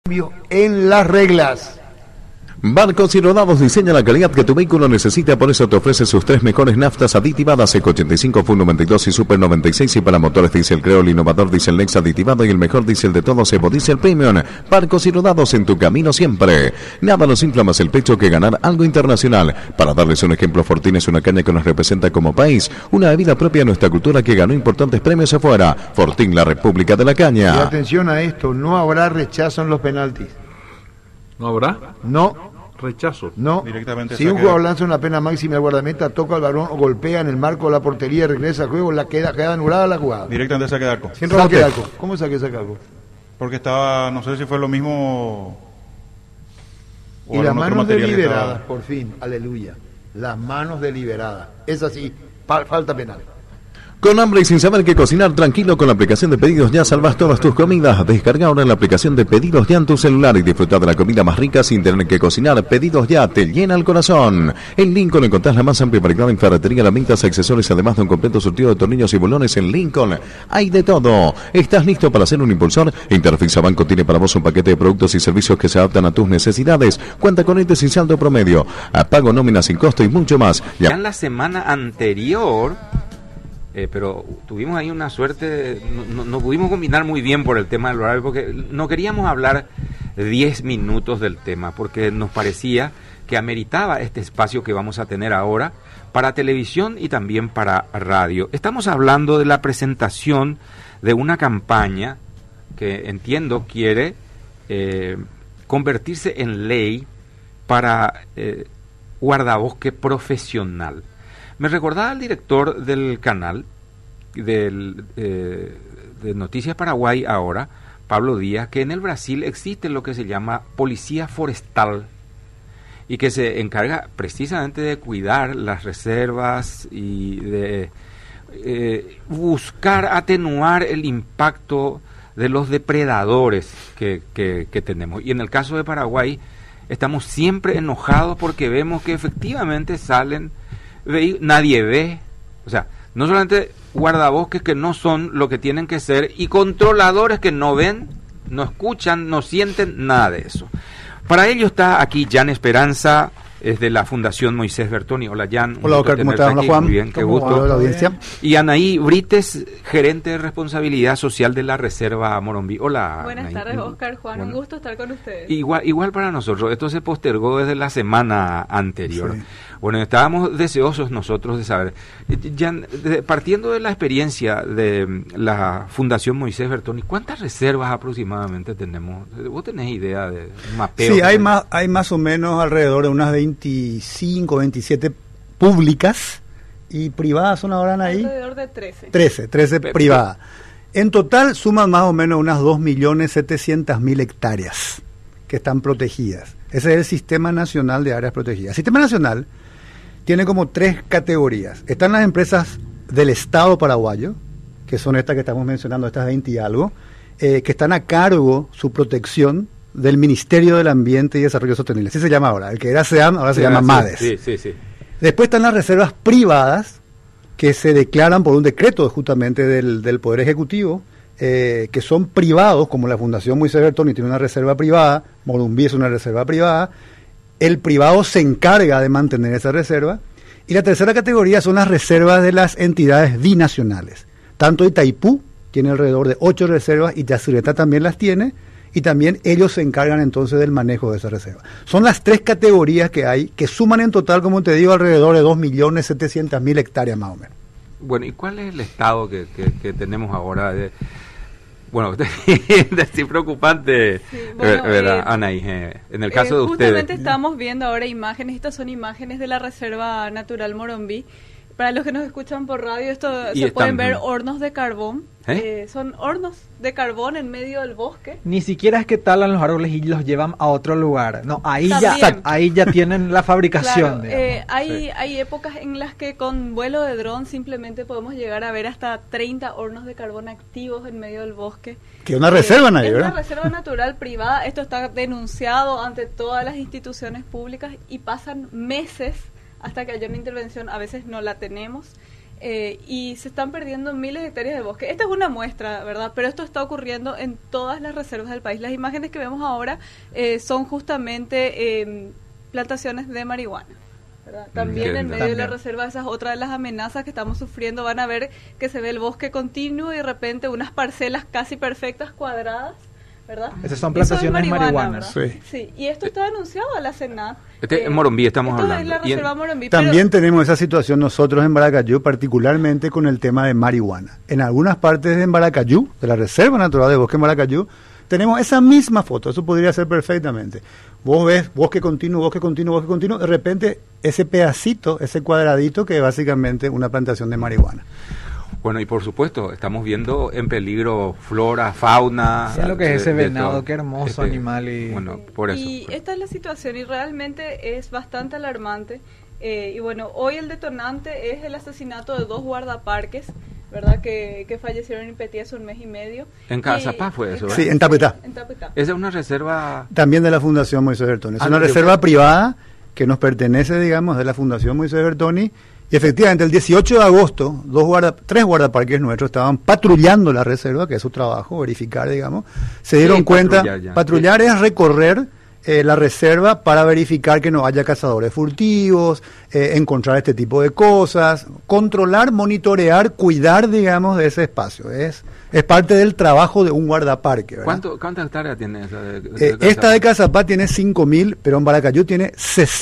En las reglas. Barcos y Rodados diseña la calidad que tu vehículo necesita, por eso te ofrece sus tres mejores naftas aditivadas: Eco 85, Full 92 y Super 96, y para motores diésel Creol, innovador diésel Nex aditivado y el mejor diésel de todos, Evo Diesel Premium. Barcos y Rodados, en tu camino siempre. Nada nos infla más el pecho que ganar algo internacional. Para darles un ejemplo, Fortín es una caña que nos representa como país, una bebida propia de nuestra cultura que ganó importantes premios afuera. Fortín, la República de la Caña. Y atención a esto, no habrá rechazo en los penaltis. ¿No habrá? No. Rechazo. No. Directamente si un jugador lanza una pena máxima al guardameta, toca el balón o golpea en el marco de la portería y regresa al juego, queda anulada la jugada. Directamente saque de arco. Sin saque de arco. ¿Cómo saque de arco? Porque estaba, no sé si fue lo mismo. Y las manos deliberadas, por fin, aleluya. Las manos deliberadas. Es así, falta penal. Con hambre y sin saber qué cocinar, tranquilo, con la aplicación de Pedidos Ya salvas todas tus comidas. Descarga ahora la aplicación de Pedidos Ya en tu celular y disfruta de la comida más rica sin tener que cocinar. Pedidos Ya te llena el corazón. En Lincoln encontrás la más amplia variedad en ferretería, herramientas, accesorios, además de un completo surtido de tornillos y bolones. En Lincoln hay de todo. ¿Estás listo para ser un impulsor? Interfisa Banco tiene para vos un paquete de productos y servicios que se adaptan a tus necesidades. Cuenta con este sin saldo promedio, a pago, nómina sin costo y mucho más. Ya en la semana anterior... pero tuvimos ahí una suerte, no pudimos combinar muy bien por el tema del horario, porque no queríamos hablar 10 minutos del tema, porque nos parecía que ameritaba este espacio que vamos a tener ahora para televisión y también para radio. Estamos hablando de la presentación de una campaña que entiendo quiere convertirse en ley para guardabosque profesional. Me recordaba el director del canal de Noticias Paraguay ahora, Pablo Díaz, que en el Brasil existe lo que se llama policía forestal y que se encarga precisamente de cuidar las reservas y de buscar atenuar el impacto de los depredadores que tenemos. Y en el caso de Paraguay estamos siempre enojados porque vemos que efectivamente salen... nadie ve, o sea, no solamente guardabosques que no son lo que tienen que ser y controladores que no ven, no escuchan, no sienten nada de eso. Para ello está aquí Jan Esperanza, es de la Fundación Moisés Bertoni. Hola Jan. Hola Oscar, ¿cómo estás? Hola Juan. Muy bien, qué gusto. La audiencia. Y Anaí Brites, gerente de responsabilidad social de la Reserva Morumbi. Hola. Buenas Anaí. tardes Oscar, Juan, Bueno, un gusto estar con ustedes. Igual para nosotros, esto se postergó desde la semana anterior. Sí. Bueno, estábamos deseosos nosotros de saber, Jan, partiendo de la experiencia de la Fundación Moisés Bertoni, ¿cuántas reservas aproximadamente tenemos? ¿Vos tenés idea de un mapeo? Sí, hay más o menos alrededor de unas 25, 27 públicas y privadas son ahora ahí. Alrededor de 13. 13 privadas. En total suman más o menos unas 2.700.000 hectáreas que están protegidas. Ese es el Sistema Nacional de Áreas Protegidas. El Sistema Nacional tiene como 3 categorías. Están las empresas del Estado paraguayo, que son estas que estamos mencionando, estas 20 y algo, que están a cargo su protección del Ministerio del Ambiente y Desarrollo Sostenible. Así se llama ahora. El que era SEAM ahora se llama MADES. Sí. Después están las reservas privadas, que se declaran por un decreto justamente del Poder Ejecutivo, que son privados, como la Fundación Moisés Bertoni tiene una reserva privada, Morumbi es una reserva privada, el privado se encarga de mantener esa reserva, y la tercera categoría son las reservas de las entidades binacionales. Tanto Itaipú tiene alrededor de 8 reservas, y Yacyretá también las tiene, y también ellos se encargan entonces del manejo de esa reserva. Son las 3 categorías que hay, que suman en total, como te digo, alrededor de 2.700.000 hectáreas más o menos. Bueno, ¿y cuál es el estado que tenemos ahora? Bueno, es preocupante, Sí, bueno, ¿verdad, Anaí? En el caso de ustedes. Justamente estamos viendo ahora imágenes, estas son imágenes de la Reserva Natural Morumbi. Para los que nos escuchan por radio, se pueden ver hornos de carbón. Son hornos de carbón en medio del bosque. Ni siquiera es que talan los árboles y los llevan a otro lugar. No, ahí ya tienen la fabricación. Claro, hay épocas en las que con vuelo de dron simplemente podemos llegar a ver hasta 30 hornos de carbón activos en medio del bosque. Que es una reserva, ¿verdad? ¿verdad? Es una reserva natural privada. Esto está denunciado ante todas las instituciones públicas y pasan meses hasta que haya una intervención. A veces no la tenemos. y se están perdiendo miles de hectáreas de bosque. Esta es una muestra, ¿verdad? Pero esto está ocurriendo en todas las reservas del país. Las imágenes que vemos ahora son justamente plantaciones de marihuana, ¿verdad? También en medio de la reserva, esa es otra de las amenazas que estamos sufriendo. Van a ver que se ve el bosque continuo y de repente unas parcelas casi perfectas, cuadradas, ¿verdad? Esas son plantaciones marihuanas. Sí, y esto está denunciado a la Senat. En Morombí estamos hablando. Es la reserva Morombí, también tenemos esa situación nosotros en Baracayú, particularmente con el tema de marihuana. En algunas partes de Baracayú, de la Reserva Natural de Bosque en Baracayú, tenemos esa misma foto, eso podría ser perfectamente. Vos ves bosque continuo, de repente ese pedacito, ese cuadradito que es básicamente una plantación de marihuana. Bueno, y por supuesto, estamos viendo en peligro flora, fauna. Sí, lo que es ese venado, qué hermoso animal. Bueno, por eso. Y esta es la situación y realmente es bastante alarmante. Y bueno, hoy el detonante es el asesinato de 2 guardaparques, ¿verdad? Que fallecieron en Petí hace un mes y medio. En Cazapá fue eso, ¿verdad? Sí, en Tapetá. Esa es una reserva... También de la Fundación Moisés Bertoni. Es una reserva privada que nos pertenece, digamos, de la Fundación Moisés Bertoni. Y efectivamente, el 18 de agosto, 3 guardaparques nuestros estaban patrullando la reserva, que es su trabajo, verificar, digamos. Se dieron cuenta, patrullar es recorrer la reserva para verificar que no haya cazadores furtivos, encontrar este tipo de cosas, controlar, monitorear, cuidar, digamos, de ese espacio. Es parte del trabajo de un guardaparque, ¿verdad? ¿Cuántas hectáreas tiene esa esta de Cazapá tiene 5.000, pero en Baracayú tiene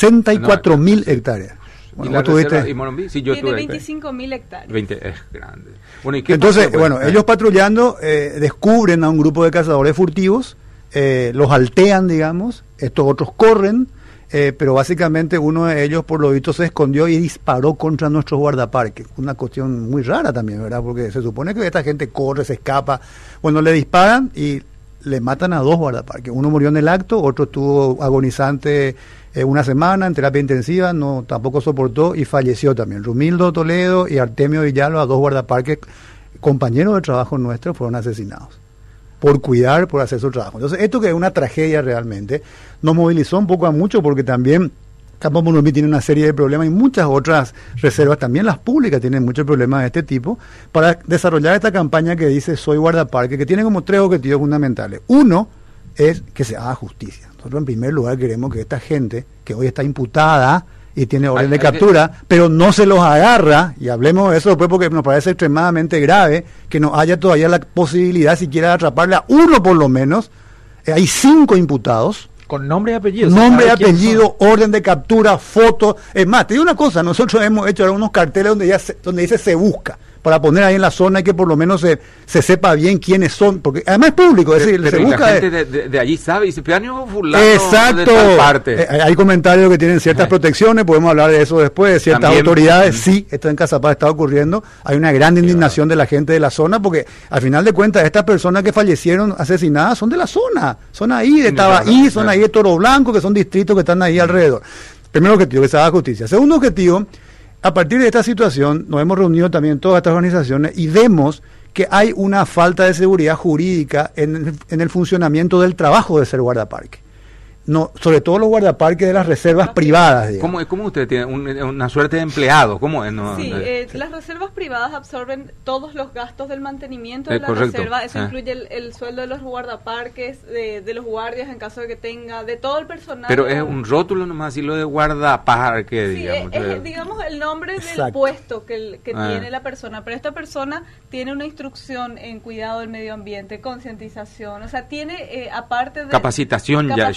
64.000 hectáreas. Bueno, ¿y la reserva, y Morombí? Sí, yo tiene 25.000 hectáreas. 20, es grande. Bueno, ¿y qué entonces, pasó, pues? Ellos patrullando descubren a un grupo de cazadores furtivos, los altean, digamos, estos otros corren, pero básicamente uno de ellos por lo visto se escondió y disparó contra nuestros guardaparques. Una cuestión muy rara también, ¿verdad? Porque se supone que esta gente corre, se escapa. Bueno, le disparan y le matan a 2 guardaparques. Uno murió en el acto, otro estuvo agonizante una semana en terapia intensiva, no tampoco soportó y falleció también. Rumildo Toledo y Artemio Villalba, 2 guardaparques, compañeros de trabajo nuestros, fueron asesinados por cuidar, por hacer su trabajo. Entonces, esto que es una tragedia realmente, nos movilizó un poco a mucho porque también Campo Morombí tiene una serie de problemas y muchas otras reservas, también las públicas tienen muchos problemas de este tipo, para desarrollar esta campaña que dice Soy Guardaparque, que tiene como 3 objetivos fundamentales. Uno es que se haga justicia. Nosotros en primer lugar queremos que esta gente que hoy está imputada y tiene orden de captura, pero no se los agarra, y hablemos de eso después porque nos parece extremadamente grave que no haya todavía la posibilidad siquiera de atraparle a uno por lo menos. Hay 5 imputados. Con nombre y apellido. Nombre y apellido, orden de captura, foto. Es más, te digo una cosa, nosotros hemos hecho ahora unos carteles donde dice se busca, para poner ahí en la zona y que por lo menos se sepa bien quiénes son, porque además es público, es decir, pero se busca. La gente de allí sabe, y dice, fulano exacto, de tal parte. Hay comentarios que tienen ciertas protecciones, podemos hablar de eso después, de ciertas también, autoridades, sí, esto en Cazapá está ocurriendo, hay una gran indignación de la gente de la zona, porque al final de cuentas estas personas que fallecieron asesinadas son de la zona, son ahí de Tabaí, son ahí de Toro Blanco, que son distritos que están ahí alrededor. Primer objetivo, que se haga justicia. Segundo objetivo, a partir de esta situación nos hemos reunido también todas estas organizaciones y vemos que hay una falta de seguridad jurídica en el funcionamiento del trabajo de ser guardaparque. No, sobre todo los guardaparques de las reservas privadas, digamos. ¿Cómo usted tiene una suerte de empleado? ¿Cómo es? Las reservas privadas absorben todos los gastos del mantenimiento de la reserva. Eso incluye el sueldo de los guardaparques, de los guardias en caso de que tenga, de todo el personal. Pero es un rótulo nomás, así lo de guardaparque, digamos. Es, digamos, el nombre del puesto que tiene la persona. Pero esta persona tiene una instrucción en cuidado del medio ambiente, concientización. O sea, tiene, aparte de... Capacitación ya,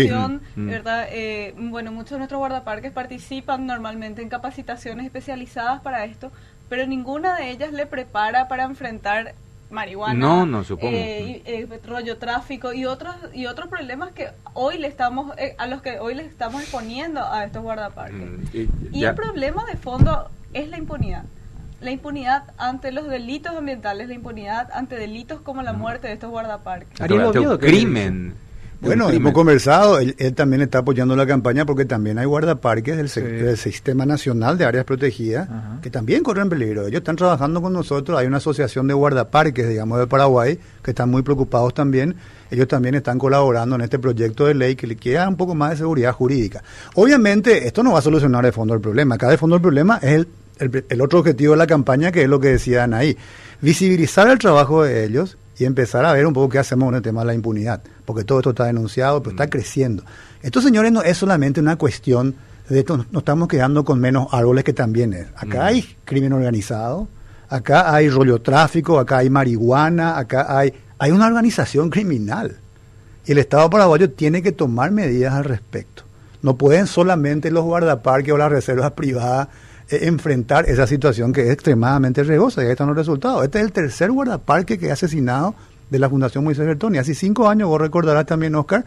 ¿verdad? Bueno, muchos de nuestros guardaparques participan normalmente en capacitaciones especializadas para esto, pero ninguna de ellas le prepara para enfrentar marihuana, no supongo, rollo tráfico y otros problemas que hoy a los que hoy le estamos exponiendo a estos guardaparques. Y el problema de fondo es la impunidad. La impunidad ante los delitos ambientales, la impunidad ante delitos como la muerte de estos guardaparques. Crimen. Bueno, hemos conversado, él también está apoyando la campaña porque también hay guardaparques del Sistema Nacional de Áreas Protegidas que también corren peligro. Ellos están trabajando con nosotros, hay una asociación de guardaparques, digamos, de Paraguay, que están muy preocupados también. Ellos también están colaborando en este proyecto de ley que le quiera un poco más de seguridad jurídica. Obviamente, esto no va a solucionar de fondo el problema. Acá de fondo el problema es el otro objetivo de la campaña, que es lo que decían ahí, visibilizar el trabajo de ellos y empezar a ver un poco qué hacemos con el tema de la impunidad, porque todo esto está denunciado, pero está creciendo. Esto, señores, no es solamente una cuestión de esto, nos estamos quedando con menos árboles, que también es. Acá hay crimen organizado, acá hay rollotráfico, acá hay marihuana, acá hay una organización criminal. Y el Estado paraguayo tiene que tomar medidas al respecto. No pueden solamente los guardaparques o las reservas privadas enfrentar esa situación que es extremadamente riesgosa, y ahí están los resultados. Este es el tercer guardaparque que ha asesinado de la Fundación Moisés Bertoni. Hace 5 años, vos recordarás también, Oscar,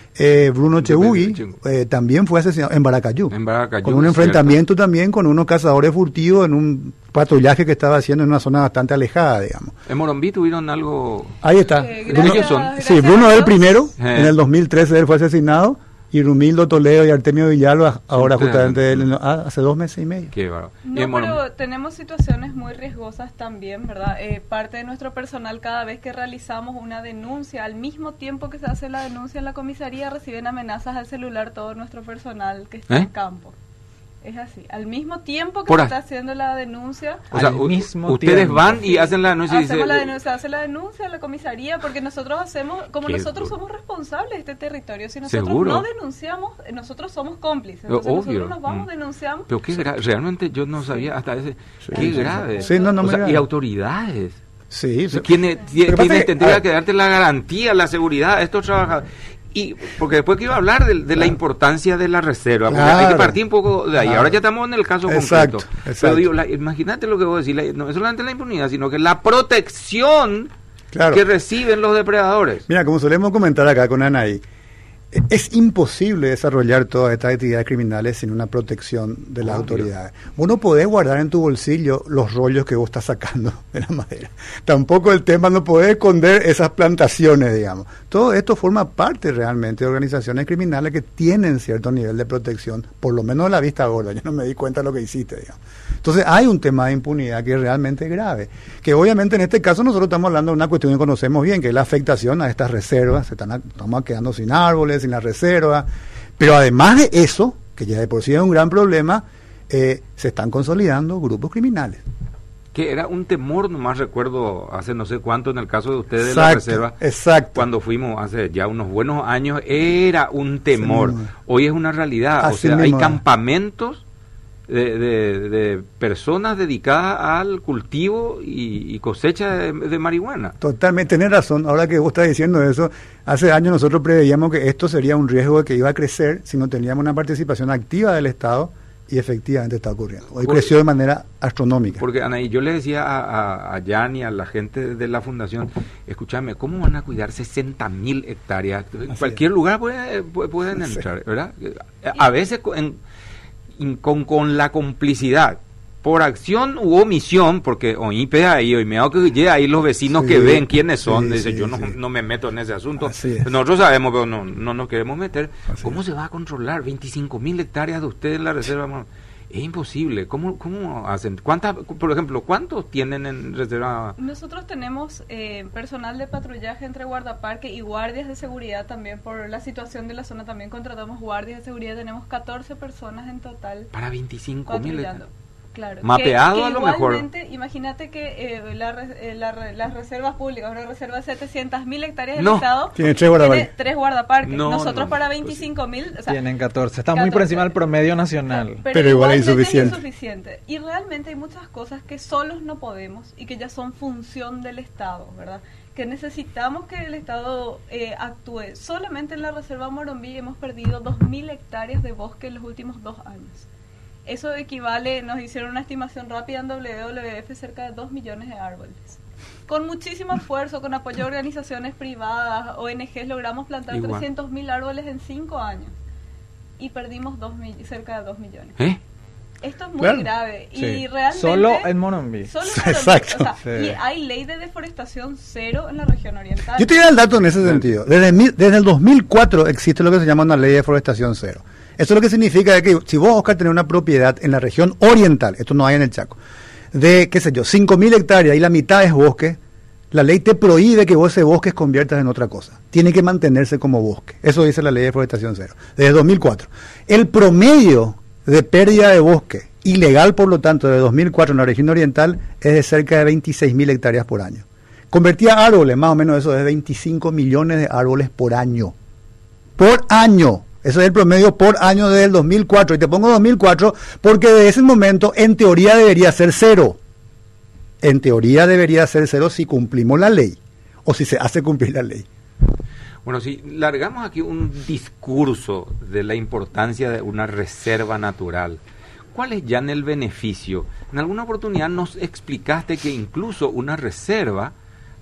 Bruno Chebugui también fue asesinado en Baracayú, con un enfrentamiento también con unos cazadores furtivos en un patrullaje que estaba haciendo en una zona bastante alejada, digamos. ¿En Moronví tuvieron algo? Ahí está. Bruno es el primero, en el 2013 él fue asesinado, y Rumildo Toledo y Artemio Villalba ahora justamente hace 2 meses y medio. Qué bárbaro. No, pero tenemos situaciones muy riesgosas también, ¿verdad? Parte de nuestro personal, cada vez que realizamos una denuncia, al mismo tiempo que se hace la denuncia en la comisaría, reciben amenazas al celular todo nuestro personal que está en campo. Es así, al mismo tiempo que se está haciendo la denuncia. O sea, ustedes van y hacen la denuncia. Hace la denuncia a la comisaría, porque nosotros hacemos, como nosotros somos responsables de este territorio, si nosotros no denunciamos, nosotros somos cómplices. Entonces nosotros nos vamos, denunciamos. Pero qué realmente yo no sabía hasta ese, qué grave. Sí, y autoridades. Sí, ¿Quiénes tendría que darte la garantía, la seguridad a estos trabajadores? Y porque después que iba a hablar de la importancia de la reserva, porque hay que partir un poco de ahí. Ahora ya estamos en el caso concreto. Pero digo, imagínate lo que voy a decir, no es solamente la impunidad, sino que la protección que reciben los depredadores. Mira, como solemos comentar acá con Anaí, es imposible desarrollar todas estas actividades criminales sin una protección de las autoridades. Vos no podés guardar en tu bolsillo los rollos que vos estás sacando de la madera. Tampoco el tema, no podés esconder esas plantaciones, digamos. Todo esto forma parte realmente de organizaciones criminales que tienen cierto nivel de protección, por lo menos de la vista gorda. Yo no me di cuenta de lo que hiciste, digamos. Entonces hay un tema de impunidad que es realmente grave, que obviamente en este caso nosotros estamos hablando de una cuestión que conocemos bien, que es la afectación a estas reservas. Estamos quedando sin árboles, sin la reserva, pero además de eso, que ya de por sí es un gran problema, se están consolidando grupos criminales. Que era un temor, nomás recuerdo hace no sé cuánto en el caso de ustedes de la reserva, cuando fuimos hace ya unos buenos años, era un temor. Hoy es una realidad, o sea, hay campamentos de personas dedicadas al cultivo y cosecha de marihuana. Totalmente, tenés razón. Ahora que vos estás diciendo eso, hace años nosotros preveíamos que esto sería un riesgo que iba a crecer si no teníamos una participación activa del Estado, y efectivamente está ocurriendo. Hoy creció de manera astronómica. Porque, Anaí, yo le decía a Jan y a la gente de la fundación, escúchame, ¿cómo van a cuidar 60.000 hectáreas? En cualquier lugar pueden entrar, ¿verdad? A veces con la complicidad, por acción u omisión, porque oípe ahí, hoy me hago que llegue ahí los vecinos que ven quiénes son, dice, yo no me meto en ese asunto, nosotros sabemos, pero no nos queremos meter. ¿Cómo se va a controlar 25.000 hectáreas de ustedes en la reserva? Es imposible. ¿Cómo hacen? Por ejemplo, ¿cuántos tienen en reserva? Nosotros tenemos personal de patrullaje entre guardaparque y guardias de seguridad también. Por la situación de la zona también contratamos guardias de seguridad. Tenemos 14 personas en total. Para 25.000. Claro. Mapeado a lo mejor. Imagínate que las reservas públicas, una reserva de 700.000 hectáreas del Estado tiene 3 guardaparques. Nosotros para 25.000, o sea, tienen 14. Está muy por encima del promedio nacional. Pero igual es insuficiente. Y realmente hay muchas cosas que solos no podemos y que ya son función del Estado, ¿verdad? Que necesitamos que el Estado actúe. Solamente en la reserva Moronví hemos perdido 2.000 hectáreas de bosque en los últimos 2 años. Eso equivale, nos hicieron una estimación rápida en WWF, cerca de 2 millones de árboles. Con muchísimo esfuerzo, con apoyo de organizaciones privadas, ONGs, logramos plantar 300.000 árboles en 5 años. Y perdimos cerca de 2 millones. Esto es muy grave. Sí. Y realmente... Solo en Moronví. Exacto. O sea, y hay ley de deforestación cero en la región oriental. Yo te doy el dato en ese sentido. Desde el 2004 existe lo que se llama una ley de deforestación cero. Eso lo que significa que si vos, Oscar, tenés una propiedad en la región oriental, esto no hay en el Chaco, de, 5.000 hectáreas y la mitad es bosque, la ley te prohíbe que vos ese bosque conviertas en otra cosa. Tiene que mantenerse como bosque. Eso dice la ley de deforestación cero, desde 2004. El promedio de pérdida de bosque ilegal, por lo tanto, de 2004 en la región oriental, es de cerca de 26.000 hectáreas por año. Convertía árboles, más o menos eso, de 25 millones de árboles por año. Por año. Ese es el promedio por año desde el 2004. Y te pongo 2004 porque de ese momento, en teoría, debería ser cero. En teoría debería ser cero si cumplimos la ley. O si se hace cumplir la ley. Bueno, si largamos aquí un discurso de la importancia de una reserva natural, ¿cuál es, Jan, el beneficio? En alguna oportunidad nos explicaste que incluso una reserva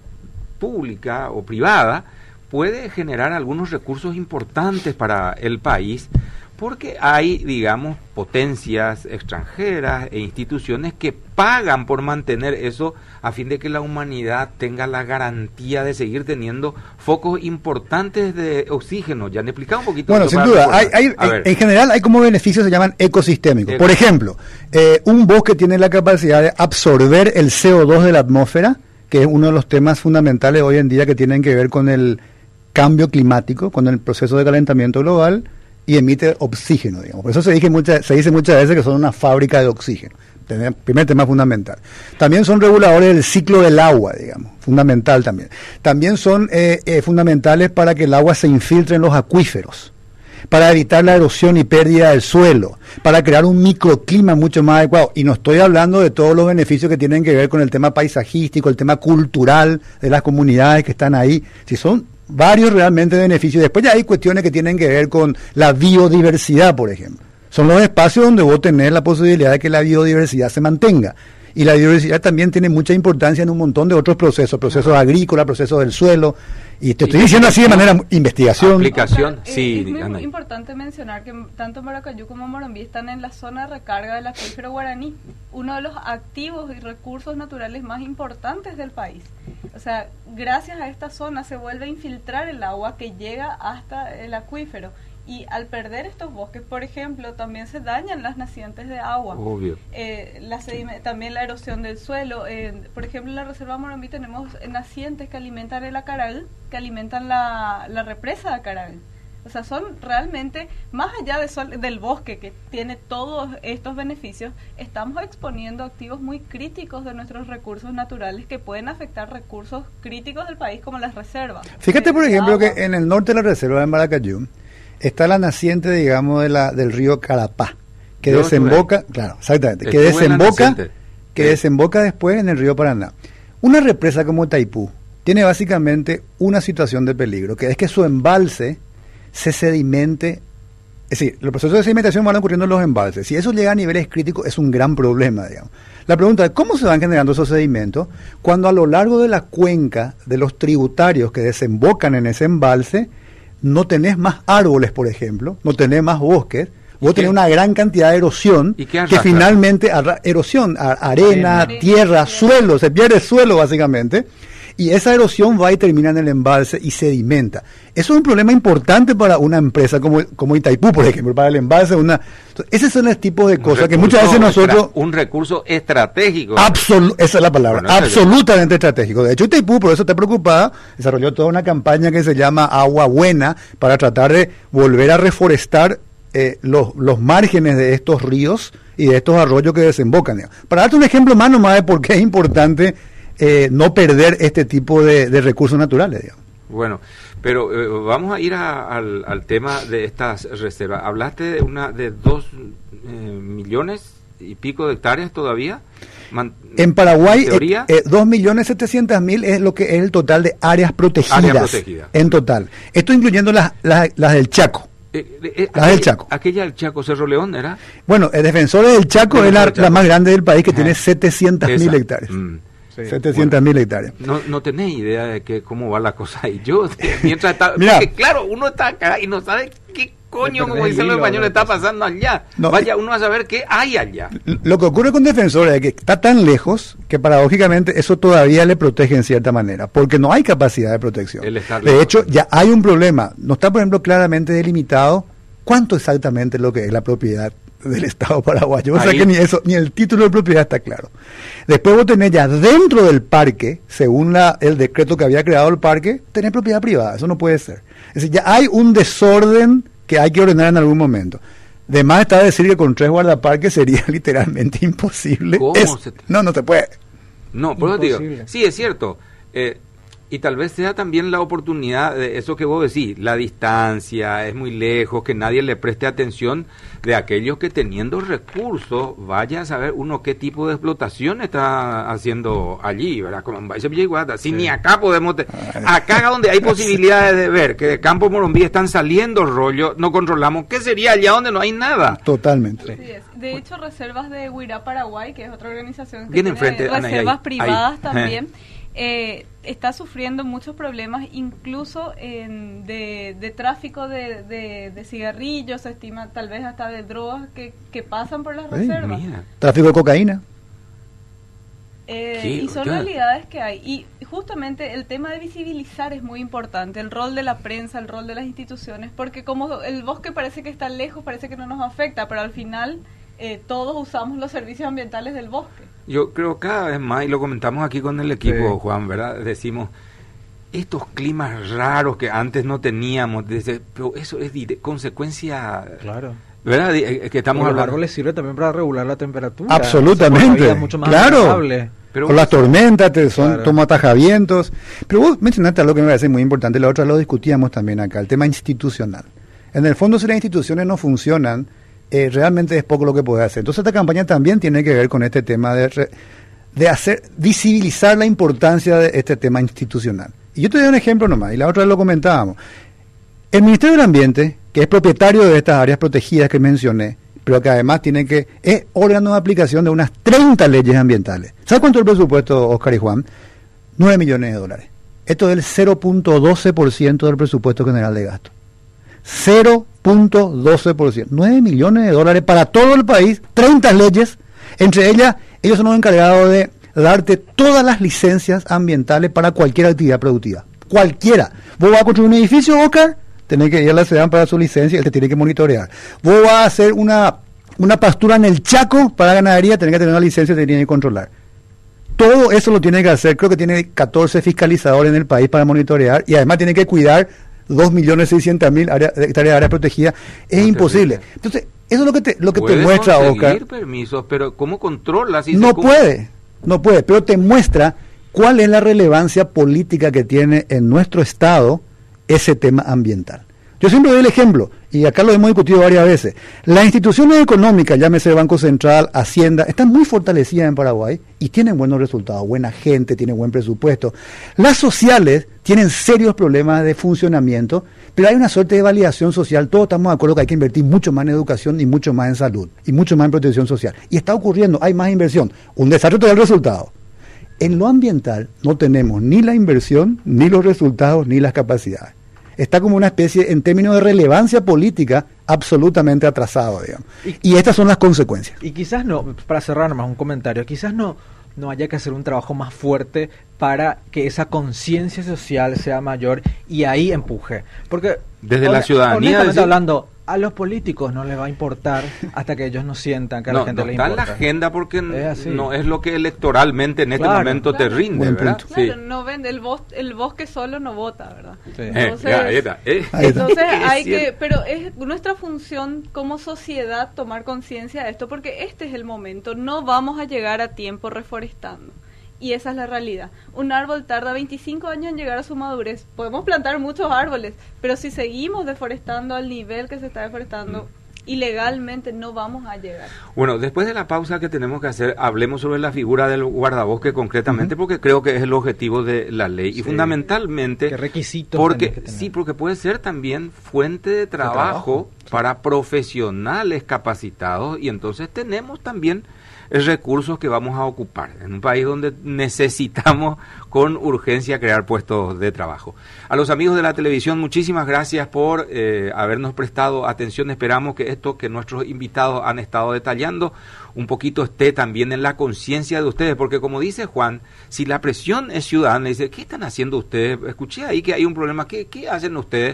pública o privada puede generar algunos recursos importantes para el país, porque hay, digamos, potencias extranjeras e instituciones que pagan por mantener eso a fin de que la humanidad tenga la garantía de seguir teniendo focos importantes de oxígeno. Ya me explicaba un poquito. Bueno, sin duda, en general hay como beneficios que se llaman ecosistémicos. Por ejemplo, un bosque tiene la capacidad de absorber el CO2 de la atmósfera, que es uno de los temas fundamentales hoy en día que tienen que ver con el cambio climático, con el proceso de calentamiento global, y emite oxígeno, digamos. Por eso se dice muchas veces que son una fábrica de oxígeno. Primer tema fundamental. También son reguladores del ciclo del agua, digamos, fundamental también. También son fundamentales para que el agua se infiltre en los acuíferos, para evitar la erosión y pérdida del suelo, para crear un microclima mucho más adecuado. Y no estoy hablando de todos los beneficios que tienen que ver con el tema paisajístico, el tema cultural de las comunidades que están ahí. Si son varios realmente beneficios. Después ya hay cuestiones que tienen que ver con la biodiversidad, por ejemplo. Son los espacios donde vos tenés la posibilidad de que la biodiversidad se mantenga. Y la biodiversidad también tiene mucha importancia en un montón de otros procesos agrícolas, procesos del suelo. Y te estoy diciendo así de manera investigación. Aplicación, sí. Es muy importante mencionar que tanto Maracayú como Morombí están en la zona de recarga del acuífero Guaraní, uno de los activos y recursos naturales más importantes del país. O sea, gracias a esta zona se vuelve a infiltrar el agua que llega hasta el acuífero. Y al perder estos bosques, por ejemplo, también se dañan las nacientes de agua. Obvio. También la erosión del suelo. Por ejemplo, en la Reserva Morombí tenemos nacientes que alimentan el Acaral, que alimentan la represa de Acaral. O sea, son realmente, más allá del bosque que tiene todos estos beneficios, estamos exponiendo activos muy críticos de nuestros recursos naturales que pueden afectar recursos críticos del país como las reservas. Fíjate, por ejemplo, que en el norte de la reserva de Maracayú está la naciente, digamos, del río Carapá, que desemboca, claro, exactamente, que desemboca después en el río Paraná. Una represa como Itaipú tiene básicamente una situación de peligro, que es que su embalse se sedimente, es decir, los procesos de sedimentación van ocurriendo en los embalses. Si eso llega a niveles críticos, es un gran problema, digamos. La pregunta es, ¿cómo se van generando esos sedimentos cuando a lo largo de la cuenca de los tributarios que desembocan en ese embalse no tenés más árboles, por ejemplo, no tenés más bosques, vos tenés una gran cantidad de erosión, que finalmente, erosión, arena, tierra, suelo, se pierde suelo básicamente, y esa erosión va y termina en el embalse y sedimenta. Eso es un problema importante para una empresa como Itaipú, por ejemplo, para el embalse. Ese son los tipos de cosas que muchas veces nosotros... Un recurso estratégico. Esa es la palabra, bueno, absolutamente estratégico. De hecho, Itaipú, por eso está preocupada, desarrolló toda una campaña que se llama Agua Buena, para tratar de volver a reforestar los márgenes de estos ríos y de estos arroyos que desembocan. Digamos. Para darte un ejemplo más nomás de por qué es importante no perder este tipo de recursos naturales, digamos. Bueno, pero vamos a ir al tema de estas reservas. Hablaste de 2 millones y pico de hectáreas todavía. En Paraguay, 2.700.000 es lo que es el total de áreas protegidas. En total. Esto incluyendo las del Chaco. Del Chaco. Aquella del Chaco, Cerro León, ¿era? Bueno, Defensores del Chaco es la más grande del país, que tiene 700.000 hectáreas. 700.000 hectáreas. No tenés idea de cómo va la cosa ahí. Yo, mientras porque claro, uno está acá y no sabe qué coño, como dicen los españoles, está pasando allá. Vaya uno a saber qué hay allá. Lo que ocurre con Defensores es que está tan lejos que paradójicamente eso todavía le protege en cierta manera, porque no hay capacidad de protección. De hecho, ya hay un problema. No está, por ejemplo, claramente delimitado cuánto exactamente es lo que es la propiedad del Estado paraguayo. O sea que ni el título de propiedad está claro. Después vos tenés ya dentro del parque, según el decreto que había creado el parque, tenés propiedad privada. Eso no puede ser. Es decir, ya hay un desorden que hay que ordenar en algún momento. De más está decir que con 3 guardaparques sería literalmente imposible. ¿Cómo no se puede. No, por eso digo, sí, es cierto. Y tal vez sea también la oportunidad de eso que vos decís, la distancia, es muy lejos, que nadie le preste atención de aquellos que teniendo recursos, vaya a saber uno qué tipo de explotación está haciendo allí, ¿verdad? Como si ni acá podemos, acá donde hay posibilidades de ver que de Campo Morumbi están saliendo rollos, no controlamos, ¿qué sería allá donde no hay nada? Totalmente. Así es. De hecho, Reservas de Huirá Paraguay, que es otra organización que viene tiene enfrente, reservas privadas también, está sufriendo muchos problemas, incluso de tráfico de cigarrillos, se estima tal vez hasta de drogas que pasan por las reservas. Tráfico de cocaína. Y son realidades que hay. Y justamente el tema de visibilizar es muy importante, el rol de la prensa, el rol de las instituciones, porque como el bosque parece que está lejos, parece que no nos afecta, pero al final todos usamos los servicios ambientales del bosque. Yo creo cada vez más, y lo comentamos aquí con el equipo, Juan, ¿verdad? Decimos, estos climas raros que antes no teníamos, pero eso es consecuencia... Claro. ¿Verdad? Que estamos hablando. Los árboles sirve también para regular la temperatura. Absolutamente. Mucho más claro. Con las tormentas, toma atajavientos. Pero vos mencionaste algo que me parece muy importante, la otra lo discutíamos también acá, el tema institucional. En el fondo, si las instituciones no funcionan, realmente es poco lo que puede hacer. Entonces esta campaña también tiene que ver con este tema de hacer visibilizar la importancia de este tema institucional. Y yo te doy un ejemplo nomás, y la otra vez lo comentábamos. El Ministerio del Ambiente, que es propietario de estas áreas protegidas que mencioné, pero que además es órgano de aplicación de unas 30 leyes ambientales. ¿Sabes cuánto es el presupuesto, Oscar y Juan? 9 millones de dólares. Esto es el 0.12% del presupuesto general de gasto. 0.12%. 9 millones de dólares para todo el país, 30 leyes. Entre ellas, ellos son los encargados de darte todas las licencias ambientales para cualquier actividad productiva. Cualquiera. Vos vas a construir un edificio, Oscar, tenés que ir a la ciudad para su licencia, él te tiene que monitorear. Vos vas a hacer una pastura en el Chaco para ganadería, tenés que tener una licencia, te tiene que controlar. Todo eso lo tiene que hacer, creo que tiene 14 fiscalizadores en el país para monitorear, y además tiene que cuidar 2.600.000 hectáreas de área protegida. Es imposible. Entonces, eso es lo que te muestra, Oscar. Permisos, pero ¿cómo controlas? No puede, pero te muestra cuál es la relevancia política que tiene en nuestro Estado ese tema ambiental. Yo siempre doy el ejemplo, y acá lo hemos discutido varias veces. Las instituciones económicas, llámese Banco Central, Hacienda, están muy fortalecidas en Paraguay y tienen buenos resultados, buena gente, tienen buen presupuesto. Las sociales tienen serios problemas de funcionamiento, pero hay una suerte de validación social. Todos estamos de acuerdo que hay que invertir mucho más en educación y mucho más en salud y mucho más en protección social. Y está ocurriendo, hay más inversión. Un desastre todo el resultado. En lo ambiental no tenemos ni la inversión, ni los resultados, ni las capacidades. Está como una especie, en términos de relevancia política, absolutamente atrasado, digamos. Y estas son las consecuencias. Y quizás no, para cerrar nomás un comentario, quizás no haya que hacer un trabajo más fuerte para que esa conciencia social sea mayor y ahí empuje. Porque desde la ciudadanía, hablando, a los políticos no les va a importar hasta que ellos no sientan que a la gente les importa. No está en la agenda porque no es lo que electoralmente en este momento te rinde, ¿verdad? Claro, no vende el bosque solo no vota, ¿verdad? Sí. Entonces hay que, pero es nuestra función como sociedad tomar conciencia de esto, porque este es el momento, no vamos a llegar a tiempo reforestando. Y esa es la realidad. Un árbol tarda 25 años en llegar a su madurez. Podemos plantar muchos árboles, pero si seguimos deforestando al nivel que se está deforestando, ilegalmente no vamos a llegar. Bueno, después de la pausa que tenemos que hacer, hablemos sobre la figura del guardabosque concretamente, porque creo que es el objetivo de la ley. Y fundamentalmente... ¿Qué requisitos porque puede ser también fuente de trabajo para profesionales capacitados, y entonces tenemos también recursos que vamos a ocupar en un país donde necesitamos con urgencia crear puestos de trabajo. A los amigos de la televisión, muchísimas gracias por habernos prestado atención. Esperamos que esto que nuestros invitados han estado detallando un poquito esté también en la conciencia de ustedes, porque como dice Juan, si la presión es ciudadana, dice, ¿qué están haciendo ustedes? Escuché ahí que hay un problema, ¿qué hacen ustedes?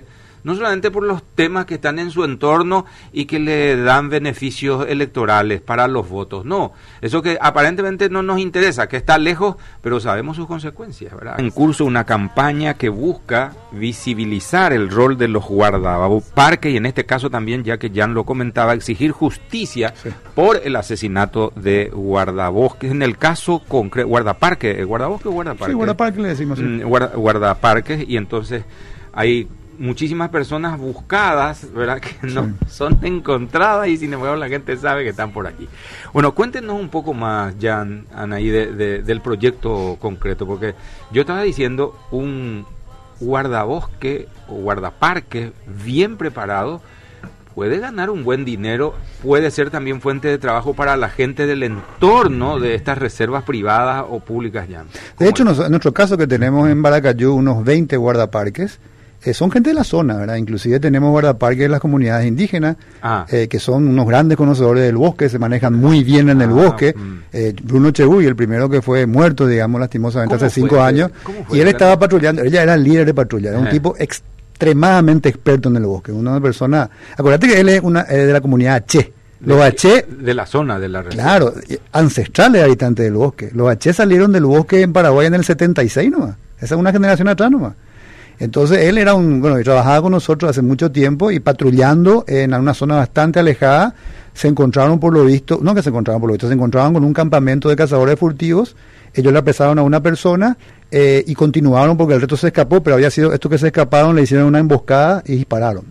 no solamente por los temas que están en su entorno y que le dan beneficios electorales para los votos, no, eso que aparentemente no nos interesa, que está lejos, pero sabemos sus consecuencias, ¿verdad? En curso una campaña que busca visibilizar el rol de los guardaparques y en este caso también, ya que Jan lo comentaba, exigir justicia por el asesinato de guardabosques, en el caso concreto, guardabosque o guardaparque. Sí, guardaparque le decimos. Guardaparques, y entonces hay muchísimas personas buscadas, ¿verdad?, que no son encontradas y sin embargo la gente sabe que están por aquí. Bueno, cuéntenos un poco más, Jan, Anaí, del proyecto concreto, porque yo estaba diciendo un guardabosque o guardaparque bien preparado puede ganar un buen dinero, puede ser también fuente de trabajo para la gente del entorno de estas reservas privadas o públicas, Jan. De hecho, en nuestro caso que tenemos en Baracayú unos 20 guardaparques, son gente de la zona, ¿verdad? Inclusive tenemos guardaparques de las comunidades indígenas, que son unos grandes conocedores del bosque, se manejan muy bien en el bosque. Bruno Chebuy, el primero que fue muerto, digamos, lastimosamente hace 5 años, y él estaba patrullando, ella era el líder de patrulla, era un tipo extremadamente experto en el bosque, una persona, acuérdate que él es de la comunidad H. Los H, de la zona de la reserva. Claro, ancestrales habitantes del bosque. Los H salieron del bosque en Paraguay en el 76 nomás. Esa es una generación atrás nomás. Entonces él era trabajaba con nosotros hace mucho tiempo y patrullando en una zona bastante alejada, se encontraron por lo visto, se encontraban con un campamento de cazadores furtivos. Ellos le apresaron a una persona y continuaron porque el resto se escapó, pero había sido estos que se escaparon, le hicieron una emboscada y dispararon.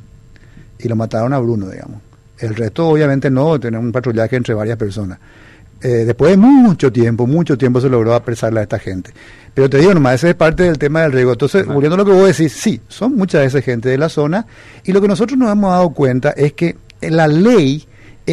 Y lo mataron a Bruno, digamos. El resto obviamente no, tenía un patrullaje entre varias personas. Después de mucho tiempo se logró apresarle a esta gente. Pero te digo nomás, ese es parte del tema del riesgo. Entonces, volviendo a lo que vos decís, sí, son muchas veces gente de la zona, y lo que nosotros nos hemos dado cuenta es que en la ley,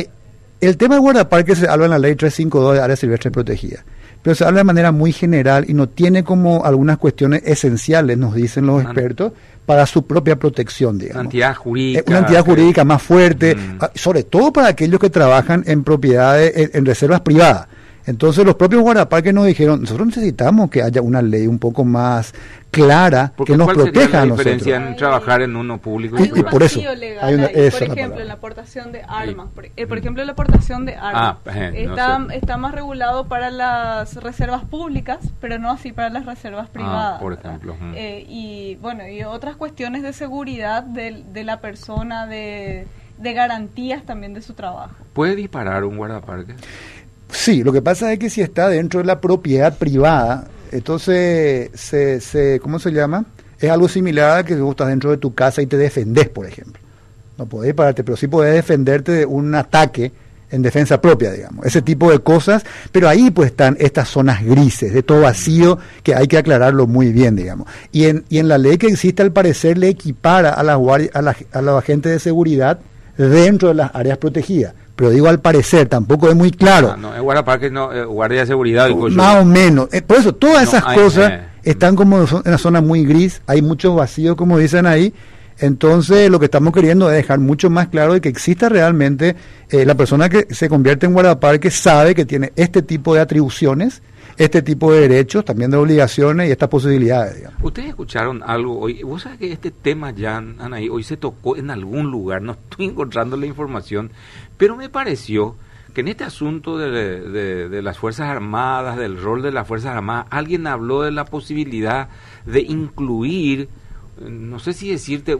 el tema de guardaparques se habla en la ley 352 de áreas silvestres protegidas, pero se habla de manera muy general y no tiene como algunas cuestiones esenciales, nos dicen los expertos, para su propia protección, digamos. Una entidad jurídica más fuerte, sobre todo para aquellos que trabajan en propiedades, en reservas privadas. Entonces los propios guardaparques nos dijeron, nosotros necesitamos que haya una ley un poco más clara que nos proteja a nosotros. ¿Cuál sería la diferencia en trabajar en uno público y privado? Por eso hay una, por ejemplo, en la aportación de armas. Por ejemplo, la aportación de armas está más regulado para las reservas públicas, pero no así para las reservas privadas. Por ejemplo. Y otras cuestiones de seguridad de la persona, de garantías también de su trabajo. ¿Puede disparar un guardaparque? Sí, lo que pasa es que si está dentro de la propiedad privada, entonces ¿cómo se llama? Es algo similar a que vos estás dentro de tu casa y te defendés, por ejemplo. No podés dispararte, pero sí podés defenderte de un ataque en defensa propia, digamos. Ese tipo de cosas, pero ahí pues están estas zonas grises, de todo vacío, que hay que aclararlo muy bien, digamos. Y en la ley que existe, al parecer, le equipara a los agentes de seguridad dentro de las áreas protegidas. Pero digo al parecer, tampoco es muy claro. No, es guardaparque, guardia de seguridad. Más o menos. Por eso, todas esas cosas están como en una zona muy gris, hay mucho vacío, como dicen ahí. Entonces, lo que estamos queriendo es dejar mucho más claro de que exista realmente la persona que se convierte en guardaparque sabe que tiene este tipo de atribuciones, este tipo de derechos, también de obligaciones y estas posibilidades, digamos. ¿Ustedes escucharon algo hoy? Vos sabés que este tema ya, Anaí, hoy se tocó en algún lugar, no estoy encontrando la información, pero me pareció que en este asunto de las Fuerzas Armadas, del rol de las Fuerzas Armadas, alguien habló de la posibilidad de incluir, no sé si decirte,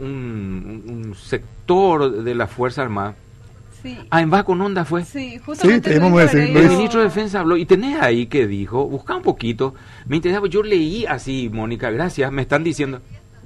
un sector de las Fuerzas Armadas. Sí. En Baco Nonda fue. Sí, justamente. El ministro de Defensa habló, y tenés ahí que dijo, busca un poquito, me interesaba, yo leí así, Mónica, gracias, me están diciendo.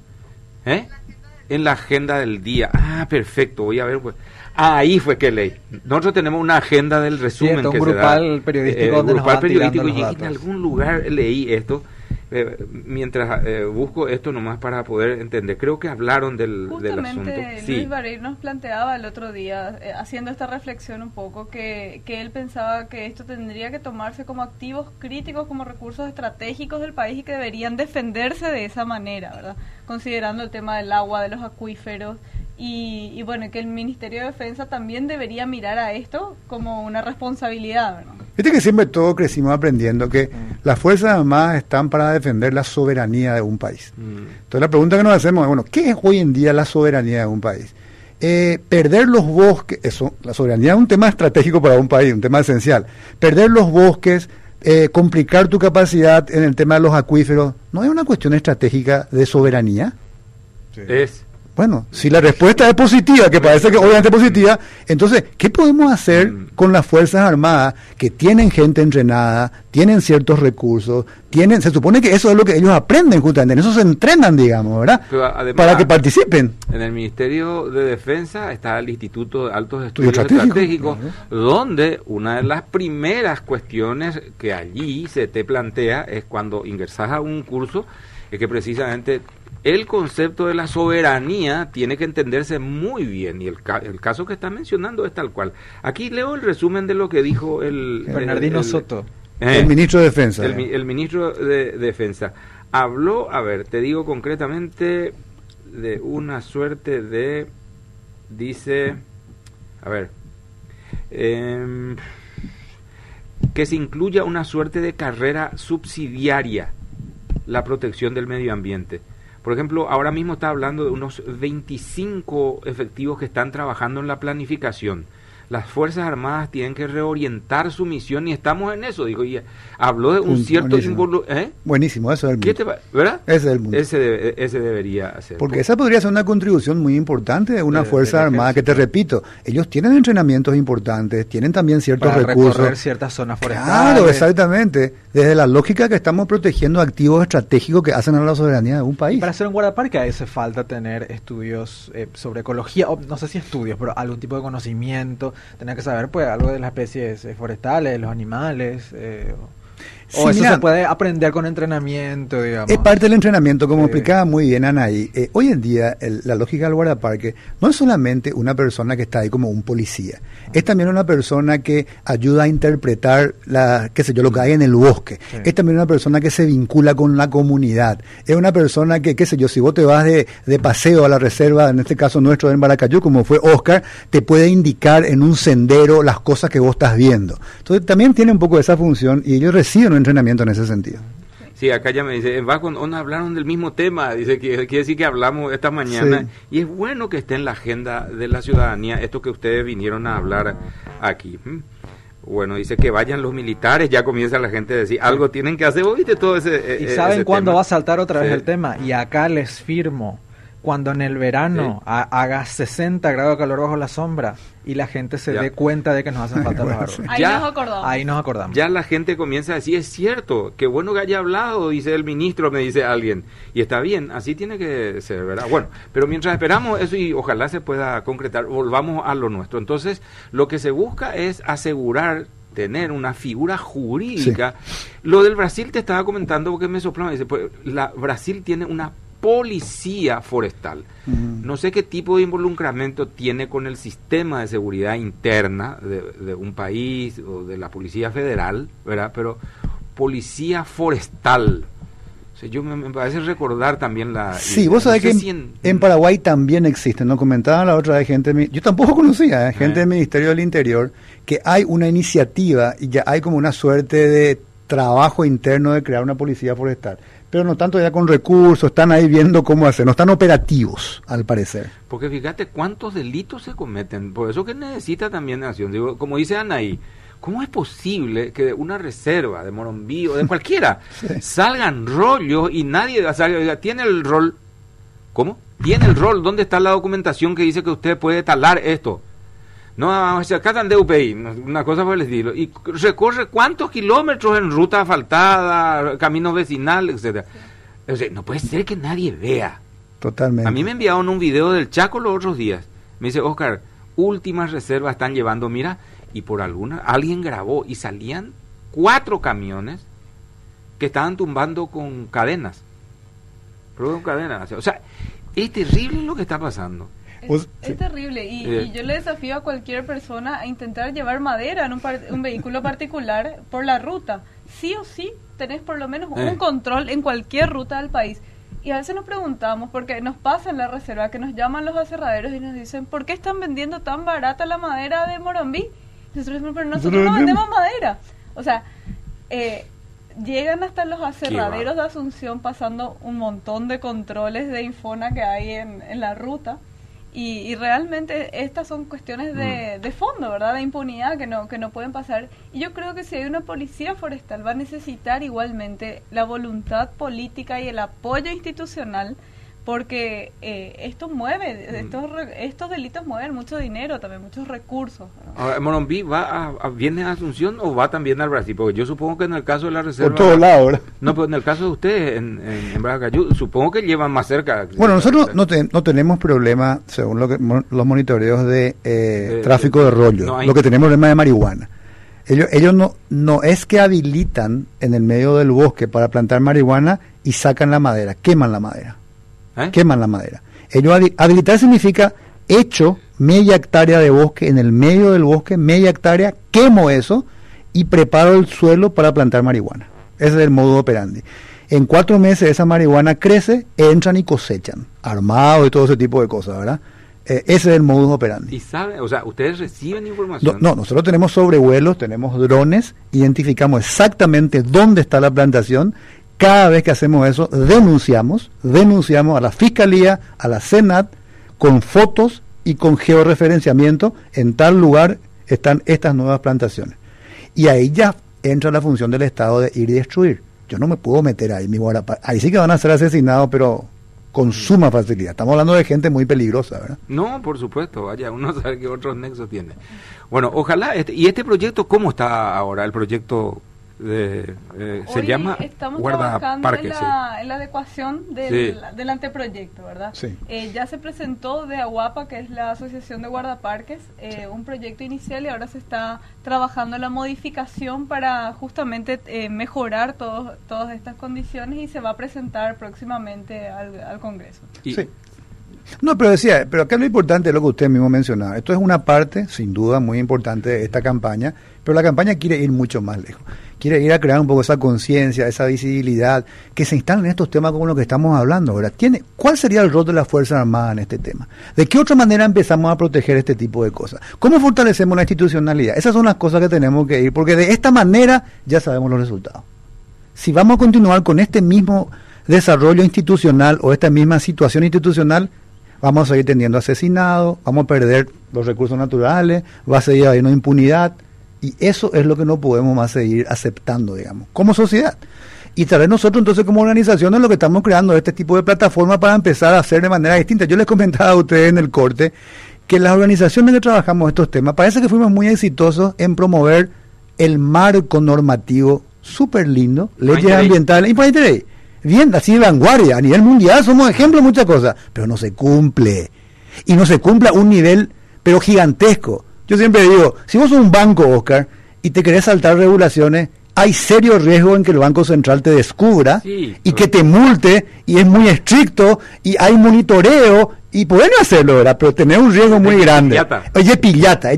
En la agenda del día. Perfecto, voy a ver, pues. Ahí fue que leí. Nosotros tenemos una agenda del resumen un que grupal se da. Periodístico donde grupal periodístico, y en algún lugar leí esto. Mientras busco esto nomás para poder entender, creo que hablaron del asunto. Luis Barreiro nos planteaba el otro día, haciendo esta reflexión un poco, que él pensaba que esto tendría que tomarse como activos críticos, como recursos estratégicos del país y que deberían defenderse de esa manera, ¿verdad? Considerando el tema del agua, de los acuíferos y bueno, que el Ministerio de Defensa también debería mirar a esto como una responsabilidad, ¿verdad? Viste que siempre todos crecimos aprendiendo que las Fuerzas Armadas están para defender la soberanía de un país. Entonces la pregunta que nos hacemos es, bueno, ¿qué es hoy en día la soberanía de un país? Perder los bosques, la soberanía es un tema estratégico para un país, un tema esencial. Perder los bosques, complicar tu capacidad en el tema de los acuíferos, ¿no es una cuestión estratégica de soberanía? Sí. Bueno, si la respuesta es positiva, que parece que obviamente es positiva, entonces, ¿qué podemos hacer con las Fuerzas Armadas que tienen gente entrenada, tienen ciertos recursos, se supone que eso es lo que ellos aprenden justamente, en eso se entrenan, digamos, ¿verdad? Además, para que participen. En el Ministerio de Defensa está el Instituto de Altos Estudios Estratégicos, donde una de las primeras cuestiones que allí se te plantea es cuando ingresas a un curso, es que precisamente el concepto de la soberanía tiene que entenderse muy bien, y el caso que está mencionando es tal cual. Aquí leo el resumen de lo que dijo Bernardino Soto, el ministro de Defensa. El ministro de Defensa habló, a ver, te digo concretamente, de una suerte de, dice, a ver, que se incluya una suerte de carrera subsidiaria, la protección del medio ambiente. Por ejemplo, ahora mismo está hablando de unos 25 efectivos que están trabajando en la planificación. Las Fuerzas Armadas tienen que reorientar su misión y estamos en eso. Digo, y habló de un cierto buenísimo, eso es el mundo. ¿Verdad? Ese es el mundo. Ese debería hacer. Porque esa podría ser una contribución muy importante de una Fuerza Armada que, te repito, ellos tienen entrenamientos importantes, tienen también ciertos recursos. Recorrer ciertas zonas forestales. Claro, exactamente. Desde la lógica que estamos protegiendo activos estratégicos que hacen a la soberanía de un país. Y para ser un guardaparque hace falta tener estudios sobre ecología, o no sé si estudios, pero algún tipo de conocimiento. Tener que saber pues algo de las especies forestales, los animales, o eso se puede aprender con entrenamiento, digamos. Es parte del entrenamiento, como explicaba muy bien Anaí. Hoy en día la lógica del guardaparque no es solamente una persona que está ahí como un policía, es también una persona que ayuda a interpretar lo que hay en el bosque, es también una persona que se vincula con la comunidad, es una persona que, si vos te vas de paseo a la reserva, en este caso nuestro en Baracayú, como fue Oscar, te puede indicar en un sendero las cosas que vos estás viendo. Entonces también tiene un poco de esa función y ellos reciben un entrenamiento en ese sentido. Sí, acá ya me dice, hablaron del mismo tema, dice que quiere decir que hablamos esta mañana, y es bueno que esté en la agenda de la ciudadanía esto que ustedes vinieron a hablar aquí. Bueno, dice que vayan los militares, ya comienza la gente a decir, algo tienen que hacer, ¿viste todo ese ¿Y saben cuándo va a saltar otra vez Sí. el tema? Y acá les firmo, cuando en el verano haga 60 grados de calor bajo la sombra y la gente se dé cuenta de que nos hacen falta los árboles. Ahí nos acordamos. Ya la gente comienza a decir, es cierto, qué bueno que haya hablado, dice el ministro, me dice alguien. Y está bien, así tiene que ser, ¿verdad? Bueno, pero mientras esperamos eso y ojalá se pueda concretar, volvamos a lo nuestro. Entonces, lo que se busca es asegurar tener una figura jurídica. Sí. Lo del Brasil te estaba comentando porque me soplaba, dice, pues, Brasil tiene una policía forestal. No sé qué tipo de involucramiento tiene con el sistema de seguridad interna de un país o de la policía federal, ¿verdad? Pero policía forestal. O sea, yo me parece recordar también la... Sí, vos sabés que en Paraguay también existen, ¿no? Comentaba la otra vez gente, yo tampoco conocía, gente del Ministerio del Interior, que hay una iniciativa y ya hay como una suerte de trabajo interno de crear una policía forestal. Pero no tanto ya con recursos, están ahí viendo cómo hacer, no están operativos, al parecer. Porque fíjate cuántos delitos se cometen, por eso que necesita también Nación. Digo, como dice Anaí, ¿cómo es posible que de una reserva de Morombí o de cualquiera salgan rollos y nadie salga, tiene el rol? ¿Cómo? Tiene el rol, ¿dónde está la documentación que dice que usted puede talar esto? No, acá están de UPI, una cosa por el estilo, y recorre cuántos kilómetros en ruta asfaltada, caminos vecinales, etcétera. O sea, no puede ser que nadie vea. Totalmente. A mí me enviaron un video del Chaco los otros días. Me dice, Oscar, últimas reservas están llevando, mira, y por alguien grabó y salían 4 camiones que estaban tumbando con cadenas. Pero con cadenas. O sea, es terrible lo que está pasando. Es terrible y yo le desafío a cualquier persona a intentar llevar madera en un vehículo particular por la ruta. Sí o sí tenés por lo menos un control en cualquier ruta del país. Y a veces nos preguntamos, porque nos pasa en la reserva, que nos llaman los aserraderos y nos dicen, ¿por qué están vendiendo tan barata la madera de Morombí? Nosotros decimos, pero nosotros no vendemos madera. O sea, llegan hasta los aserraderos de Asunción pasando un montón de controles de Infona que hay en la ruta. Y realmente estas son cuestiones de fondo, ¿verdad? De impunidad que no pueden pasar. Y yo creo que si hay una policía forestal va a necesitar igualmente la voluntad política y el apoyo institucional, porque esto mueve, estos delitos mueven mucho dinero, también muchos recursos. Ahora, ¿Morumbi viene a Asunción o va también al Brasil? Porque yo supongo que en el caso de la reserva... Por todos lados, ¿verdad? No, pero en el caso de ustedes, en Bragacayú, supongo que llevan más cerca. Bueno, nosotros no tenemos problema, según los monitoreos de tráfico de rollo. Lo que tenemos es problema de marihuana. Ellos no es que habilitan en el medio del bosque para plantar marihuana y sacan la madera, queman la madera. Queman la madera. Habilitar significa hecho media hectárea de bosque, en el medio del bosque, media hectárea, quemo eso y preparo el suelo para plantar marihuana. Ese es el modo operandi. En 4 meses esa marihuana crece, entran y cosechan, armados y todo ese tipo de cosas, ¿verdad? Ese es el modus operandi. ¿Y saben? O sea, ¿ustedes reciben información? No, nosotros tenemos sobrevuelos, tenemos drones, identificamos exactamente dónde está la plantación. Cada vez que hacemos eso, denunciamos a la Fiscalía, a la Senat, con fotos y con georreferenciamiento, en tal lugar están estas nuevas plantaciones. Y ahí ya entra la función del Estado de ir y destruir. Yo no me puedo meter ahí, ahí sí que van a ser asesinados, pero con suma facilidad. Estamos hablando de gente muy peligrosa, ¿verdad? No, por supuesto, vaya, uno sabe que otros nexos tiene. Bueno, ojalá, ¿y este proyecto cómo está ahora? El proyecto... se llama Guardaparques, en la adecuación del anteproyecto, ¿verdad? Sí. Ya se presentó de AGUAPA, que es la Asociación de Guardaparques, un proyecto inicial, y ahora se está trabajando en la modificación para justamente mejorar todas estas condiciones, y se va a presentar próximamente al Congreso. Sí. No, pero acá lo importante es lo que usted mismo mencionaba. Esto es una parte, sin duda, muy importante de esta campaña, pero la campaña quiere ir mucho más lejos. Quiere ir a crear un poco esa conciencia, esa visibilidad, que se instalen en estos temas como lo que estamos hablando ahora. ¿Cuál sería el rol de las Fuerzas Armadas en este tema? ¿De qué otra manera empezamos a proteger este tipo de cosas? ¿Cómo fortalecemos la institucionalidad? Esas son las cosas que tenemos que ir, porque de esta manera ya sabemos los resultados. Si vamos a continuar con este mismo desarrollo institucional o esta misma situación institucional, vamos a seguir teniendo asesinados, vamos a perder los recursos naturales, va a seguir habiendo impunidad, y eso es lo que no podemos más seguir aceptando, digamos, como sociedad. Y tal vez nosotros entonces como organizaciones lo que estamos creando es este tipo de plataforma para empezar a hacer de manera distinta. Yo les comentaba a ustedes en el corte que las organizaciones que trabajamos estos temas, parece que fuimos muy exitosos en promover el marco normativo súper lindo, leyes ambientales, y bien, así de vanguardia, a nivel mundial somos ejemplo de muchas cosas, pero no se cumple, y no se cumple a un nivel, pero gigantesco. Yo siempre digo, si vos sos un banco, Oscar, y te querés saltar regulaciones, hay serio riesgo en que el Banco Central te descubra, y que te multe, y es muy estricto, y hay monitoreo, y pueden hacerlo, ¿verdad? Pero tener un riesgo muy grande. Oye, pillata,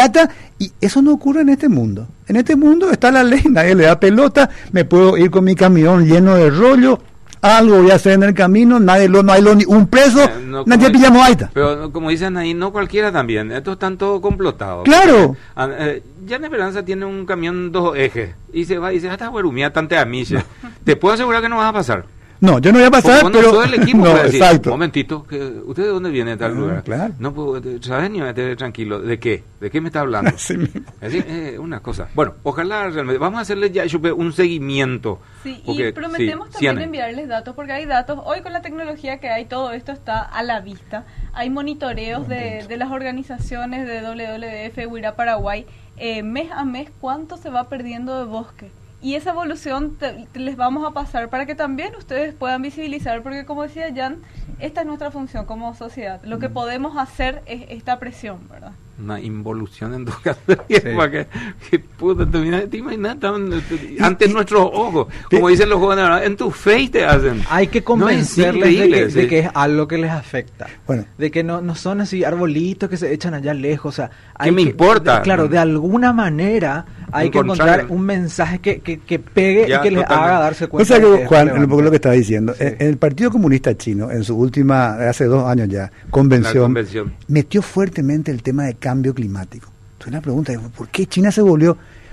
y eso no ocurre en este mundo. En este mundo está la ley, nadie le da pelota, me puedo ir con mi camión lleno de rollo, algo voy a hacer en el camino, no hay un preso, nadie pillamos ahí. Pero como dicen ahí, no cualquiera también, estos están todos complotados. Claro. Ya en Esperanza tiene un camión 2 ejes, y se va y dice, hasta huerumía, tante amilla. Te puedo asegurar que no vas a pasar. No, yo no voy a pasar, pero... Todo el equipo no, decir, exacto. Un momentito, ¿usted de dónde viene de tal lugar? Claro. No puedo, ¿sabes? Ni meter tranquilo. ¿De qué? ¿De qué me está hablando? Sí mismo. Es decir, una cosa. Bueno, ojalá realmente, vamos a hacerle ya un seguimiento. Sí, y prometemos también enviarles datos, porque hay datos, hoy con la tecnología que hay, todo esto está a la vista. Hay monitoreos de las organizaciones de WWF, Huirá Paraguay, mes a mes, cuánto se va perdiendo de bosque. Y esa evolución les vamos a pasar para que también ustedes puedan visibilizar, porque como decía Jan, esta es nuestra función como sociedad. Lo que podemos hacer es esta presión, ¿verdad? Una involución en tu casa, para que puta, te imaginas ante nuestros ojos, como dicen los jóvenes, ¿verdad? En tu face te hacen. Hay que convencerles de que es algo que les afecta, bueno, de que no son así arbolitos que se echan allá lejos, o sea, ¿qué me importa? Claro, de alguna manera hay que encontrar un mensaje que pegue y que les haga darse cuenta. O sea, Juan, un poco lo que estaba diciendo, sí. El Partido Comunista Chino, en su última, hace 2 años ya, convención, metió fuertemente el tema de cambio climático. Entonces la pregunta es, ¿por qué China se volvió?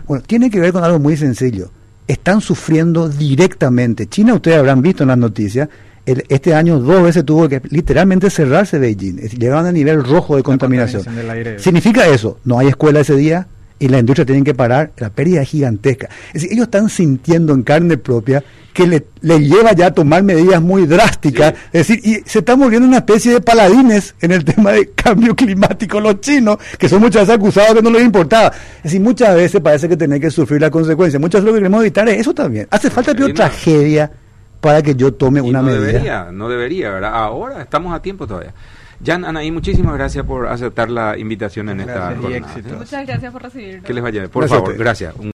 Bueno, tiene que ver con algo muy sencillo. Están sufriendo directamente. China, ustedes habrán visto en las noticias, este año 2 veces tuvo que literalmente cerrarse Beijing. Llegaron a nivel rojo de contaminación. ¿Significa eso? No hay escuela ese día y la industria tiene que parar. La pérdida es gigantesca. Es decir, ellos están sintiendo en carne propia que le lleva ya a tomar medidas muy drásticas. Sí. Es decir, y se están volviendo una especie de paladines en el tema de cambio climático los chinos, que son muchas veces acusados que no les importaba. Es decir, muchas veces parece que tienen que sufrir la consecuencia. Muchas veces lo que queremos evitar es eso también. Hace falta peor tragedia para que yo tome una medida. No debería, ¿verdad? Ahora estamos a tiempo todavía. Jan, Anaí, muchísimas gracias por aceptar la invitación en esta jornada. Muchas gracias por recibirnos. Que les vaya. Por favor, gracias.